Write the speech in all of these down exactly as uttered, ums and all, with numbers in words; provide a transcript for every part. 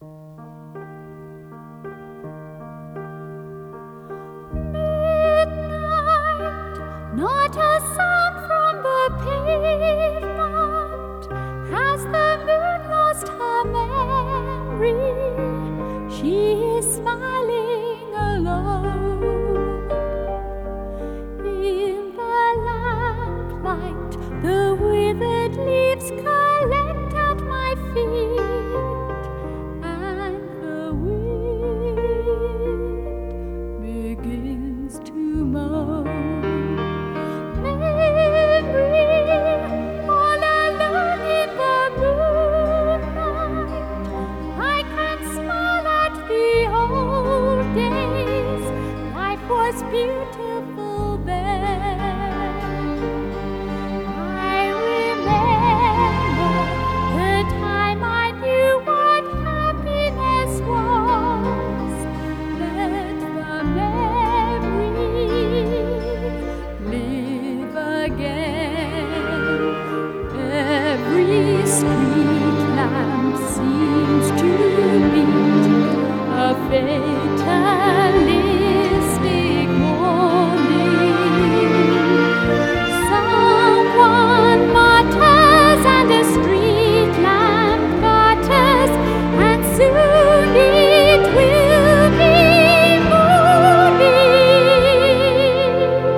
Not a sound from the pavement. Has the moon lost her memory? She is smiling alone. In the lamplight, the withered leaves collect at my feet, and the wind begins to moan. Was beautiful then. I remember the time I knew what happiness was. Let the memory live again. Every street lamp seems to beat a fatalistic morning. Someone mutters and a street lamp gutters, and soon it will be morning.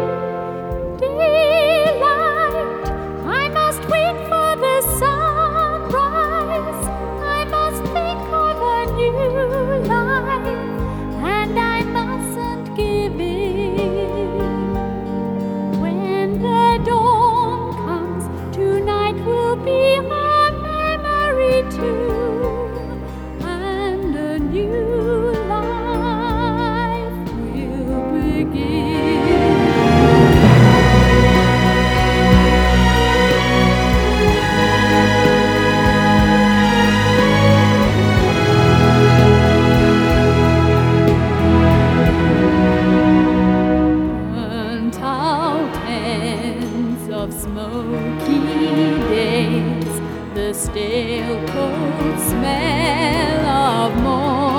Daylight, I must wait for the sunrise. I must think of a new life, and I mustn't give in. When the dawn comes, tonight will be a memory too, and a new life will begin. Of smoky days, the stale cold smell of morning.